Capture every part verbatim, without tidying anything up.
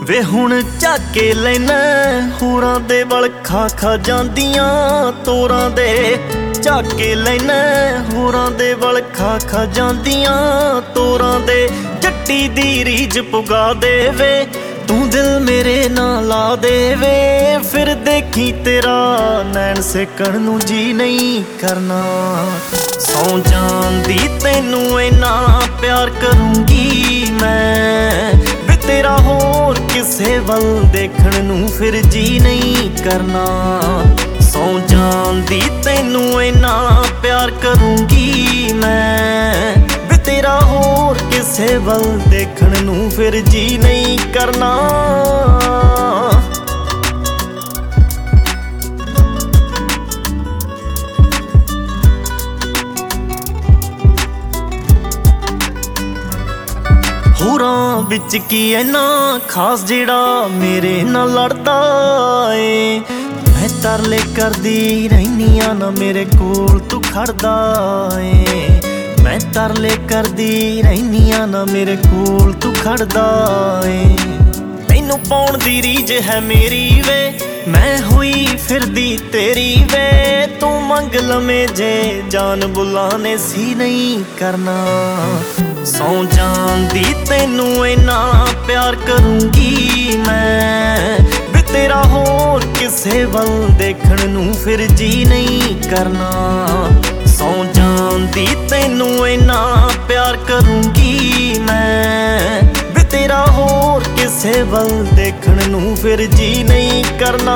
ਵੇ ਹੁਣ ਝਾਕੇ ਲੈਣਾ ਹੋਰਾਂ ਦੇ ਵੱਲ ਖਾ ਖਾ ਜਾਂਦੀਆਂ ਤੋਰਾਂ ਦੇ। ਝਾਕੇ ਲੈਣਾ ਹੋਰਾਂ ਦੇ ਵੱਲ ਖਾ ਖਾ ਜਾਂਦੀਆਂ ਤੋਰਾਂ ਦੇ। ਜੱਟੀ ਦੀ ਰੀਝ ਪੁਗਾ ਦੇਵੇ ਤੂੰ ਦਿਲ ਮੇਰੇ ਨਾਲ ਲਾ ਦੇਵੇ। ਫਿਰ ਦੇਖੀ ਤੇਰਾ ਨੈਣ ਸੇਕਣ ਨੂੰ ਜੀ ਨਹੀਂ ਕਰਨਾ। ਸੌਂ ਜਾਂਦੀ ਤੈਨੂੰ ਇੰਨਾ ਪਿਆਰ ਕਰੂੰਗੀ ਮੈਂ ਵੇ ਤੇਰਾ ਹੋਰ ਕਿਸੇ ਵੱਲ ਦੇਖਣ ਨੂੰ ਫਿਰ ਜੀ ਨਹੀਂ ਕਰਨਾ। ਸੌਂ ਜਾਂਦੀ ਤੈਨੂੰ ਇੰਨਾ ਪਿਆਰ ਕਰੂੰਗੀ ਮੈਂ ਵੇ ਤੇਰਾ ਹੋਰ ਕਿਸੇ ਵੱਲ ਦੇਖਣ ਨੂੰ ਫਿਰ ਜੀ ਨਹੀਂ ਕਰਨਾ। ਹੋਰਾਂ ਵਿੱਚ ਕੀ ਐਨਾ ਖਾਸ ਜਿਹੜਾ ਮੇਰੇ ਨਾਲ ਲੜਦਾ ਏ। ਮੈਂ ਤਰਲੇ ਕਰਦੀ ਰਹਿਨੀ ਆ ਨਾ ਮੇਰੇ ਕੋਲ ਤੂੰ ਖੜਦਾ ਏ। ਮੈਂ ਤਰਲੇ ਕਰਦੀ ਰਹਿਨੀ ਆ ਨਾ ਮੇਰੇ ਕੋਲ ਤੂੰ ਖੜਦਾ ਏ। ਮੈਨੂੰ ਪਾਉਣ ਦੀ ਰੀਝ ਹੈ ਮੇਰੀ ਵੇ ਮੈਂ ਹੋਈ ਫਿਰਦੀ ਤੇਰੀ ਵੇ। ਤੂੰ ਮੰਗ ਲਵੇਂ ਜੇ ਜਾਨ ਬੁਲਾਣੇ ਸੀ ਨਹੀਂ ਕਰਨਾ। ਸੌਂ ਜਾਂਦੀ ਤੈਨੂੰ ਇੰਨਾ ਪਿਆਰ ਕਰੂੰਗੀ ਮੈਂ ਵੇ ਤੇਰਾ ਹੋਰ ਕਿਸੇ ਵੱਲ ਦੇਖਣ ਨੂੰ ਫਿਰ ਜੀ ਨਹੀਂ ਕਰਨਾ। ਸੌਂ ਜਾਂਦੀ ਤੈਨੂੰ ਇੰਨਾ ਪਿਆਰ ਕਰੂੰਗੀ ਮੈਂ ਵੇ ਤੇਰਾ ਹੋਰ ਕਿਸੇ ਵੱਲ ਦੇਖਣ ਨੂੰ ਫਿਰ ਜੀ ਨਹੀਂ ਕਰਨਾ।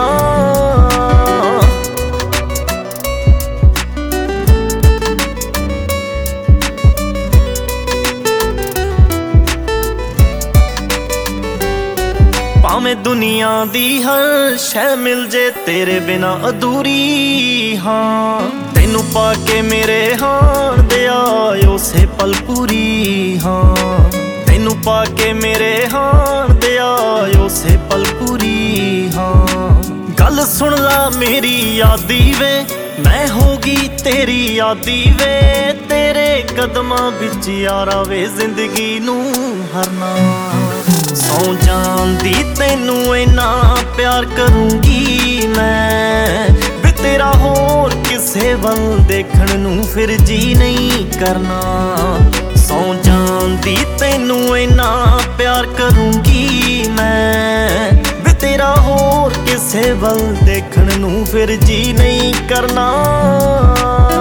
ਭਾਵੇਂ ਦੁਨੀਆ ਦੀ ਹਰ ਸ਼ੈ ਮਿਲ ਜੇ ਤੇਰੇ ਬਿਨਾ ਅਧੂਰੀ ਹਾਂ। ਤੈਨੂੰ ਪਾ ਕੇ ਮੇਰੇ ਹਾਣ ਦੇ ਆਏ ਉਸੇ ਪਲ ਪੂਰੀ ਹਾਂ। ਤੈਨੂੰ ਪਾ ਕੇ ਮੇਰੇ ਹਾਣ ਦੇ ਆਏ ਉਸੇ ਪਲ ਪੂਰੀ ਹਾਂ। ਗੱਲ ਸੁਣ ਲਾ ਮੇਰੀ ਯਾਦੀ ਵੇ ਮੈਂ ਹੋ ਗਈ ਤੇਰੀ ਯਾਦੀ ਵੇ। ਤੇਰੇ ਕਦਮਾਂ ਵਿੱਚ ਯਾਰਾ ਵੇ ਜ਼ਿੰਦਗੀ ਨੂੰ ਹਰਨਾ। ਸੌਂ ਜਾਂਦੀ ਤੈਨੂੰ ਇੰਨਾ ਪਿਆਰ ਕਰੂੰਗੀ ਮੈਂ ਵੇ ਤੇਰਾ ਹੋਰ ਕਿਸੇ ਵੱਲ ਦੇਖਣ ਨੂੰ ਫਿਰ ਜੀ ਨਹੀਂ ਕਰਨਾ। ਸੌਂ ਜਾਂਦੀ ਤੈਨੂੰ ਇੰਨਾ ਪਿਆਰ ਕਰੂੰਗੀ ਮੈਂ ਵੇ ਤੇਰਾ ਹੋਰ ਕਿਸੇ ਵੱਲ ਦੇਖਣ ਨੂੰ ਫਿਰ ਜੀ ਨਹੀਂ ਕਰਨਾ।